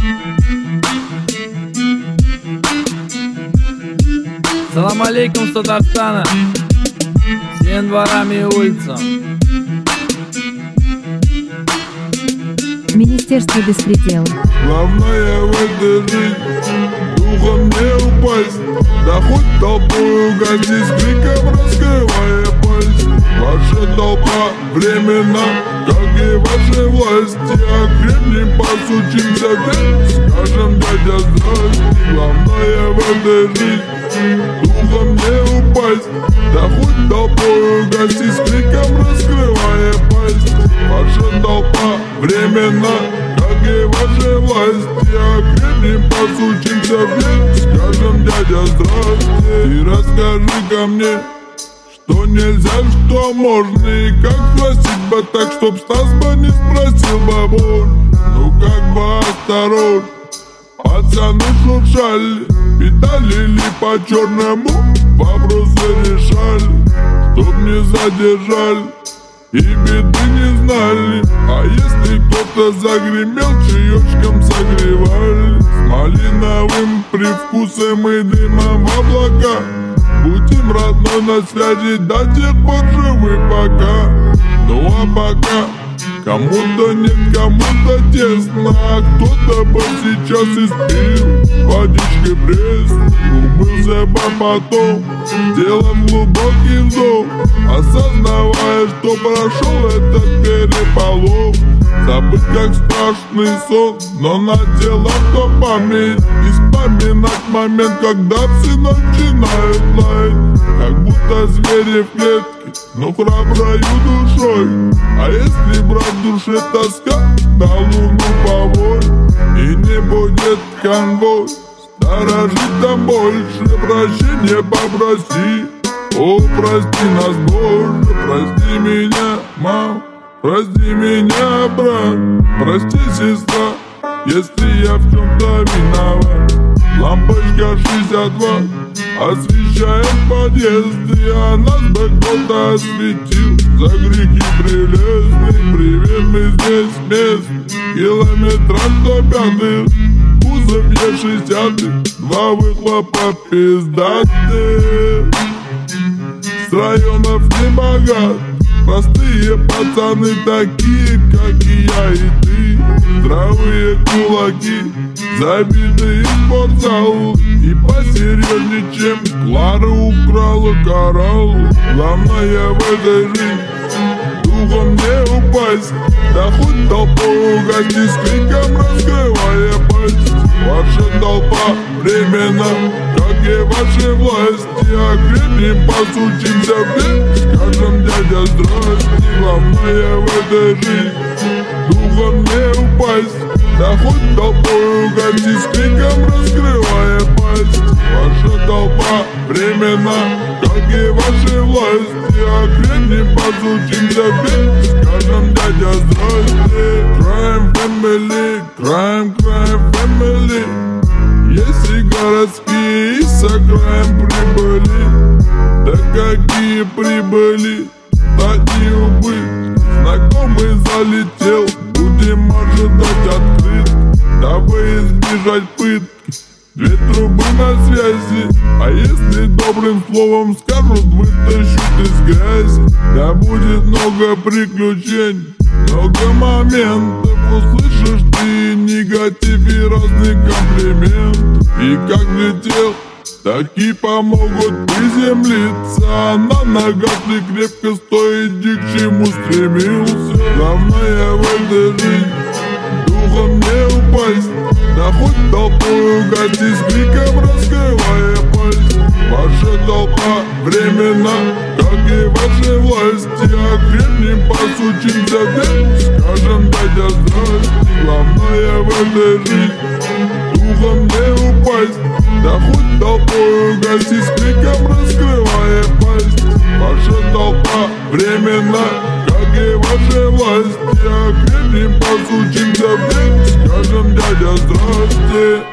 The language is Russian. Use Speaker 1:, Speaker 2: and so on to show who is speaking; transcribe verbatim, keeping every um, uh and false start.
Speaker 1: Салам алейкум с Татарстана, всем дворам и улицам.
Speaker 2: Министерство беспредела.
Speaker 3: Главное в этой жизни духом не упасть, да хоть толпою гони, с криком раскрывая пасть. Ваша толпа времена, как и ваши власти, а крепнем посучимся вверх, скажем дядя здрасте. Главное в этой жизни духом не упасть, да хоть толпою гони, с криком раскрывая пасть. Ваша толпа времена, как и ваши власти, а крепнем посучимся вверх, скажем дядя здрасте. И расскажи-ка мне, что нельзя, что можно, и как спросить бы так, чтоб Стас бы не спросил бы больше. Ну как бы осторожно, пацаны шуршали, питали ли по-черному, вопросы решали, чтоб не задержали и беды не знали. А если кто-то загремел, чаечком согревали, с малиновым привкусом и дымом в облаках. Будем родной на связи до тех пор живы пока. Ну а пока кому-то нет, кому-то тесно, а кто-то бы сейчас испил водичкой пресной. Умылся бы потом, сделав глубокий вздох, осознавая, что прошел этот переполох. Забыть как страшный сон, но надела в то память и вспоминать момент, когда псы начинают лаять, как будто звери в клетке, но храброю душой. А если брать в душе тоска, на луну поволь, и не будет конвой, сторожить там больше, прощения попроси. О, прости нас, Боже, прости меня, мам, прости меня, брат, прости, сестра, если я в чем-то виноват. Лампочка шестьдесят ватт освещает подъезды, а нас бы кто-то осветил за грехи прелестные. Привет, мы здесь мест, километра сто пятых, кузов Е шестьдесят, два выхлопа пиздатые. С районов не богат, простые пацаны такие, как и я и ты. Здравые кулаки, забитые в спортзал, и посерьезнее, чем Клара украла коралл. Главное в этой жизни духом не упасть, да хоть толпу угости, с криком раскрывая пасть. Ваша толпа времена, как и ваши власти, а крепнем посучимся вверх, скажем дядя здрасте. Главное в этой жизни духом не упасть, да хоть толпой угости, с криком раскрывая пасть. Ваша толпа времена, как и ваши власти, а крепнем посучимся вверх, скажем дядя здрасте. Crime family, crime, crime family. Если городские и с окраин прибыли, да какие прибыли, такие убытки. Знакомый залетел, будем ожидать открыт, дабы избежать пытки. Две трубы на связи, а если добрым словом скажут, вытащут из грязи. Да будет много приключений, много моментов, услышишь ты негатив и разный комплимент. И как летел, так и помогут приземлиться, а на ногах ты крепко стой, иди к чему стремился. Главное в этой жизни духом не упасть, да хоть толпой угоди, с криком раскрывая пасть. Ваша толпа времена, как и ваши власти, а крепнем посучимся вверх, скажем дядя здрасте. Главное в этой жизни духом не упасть, да хоть толпой угоди, с криком раскрывая пасть. Ваша толпа времена, как и ваши власти, а крепнем посучимся вверх, скажем дядя здрасте.